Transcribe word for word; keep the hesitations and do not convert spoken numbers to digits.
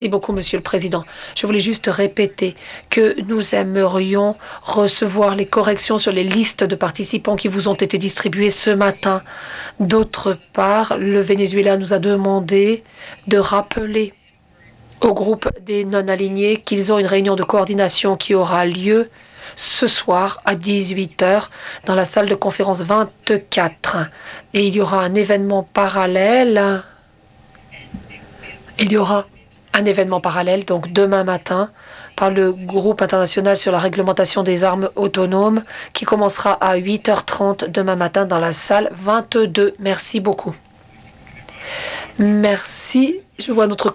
Merci beaucoup, Monsieur le Président. Je voulais juste répéter que nous aimerions recevoir les corrections sur les listes de participants qui vous ont été distribuées ce matin. D'autre part, le Venezuela nous a demandé de rappeler au groupe des non-alignés qu'ils ont une réunion de coordination qui aura lieu ce soir à dix-huit heures dans la salle de conférence vingt-quatre. Et il y aura un événement parallèle. Il y aura un événement parallèle, donc demain matin, par le groupe international sur la réglementation des armes autonomes, qui commencera à huit heures trente demain matin dans la salle vingt-deux. Merci beaucoup. Merci. Je vois notre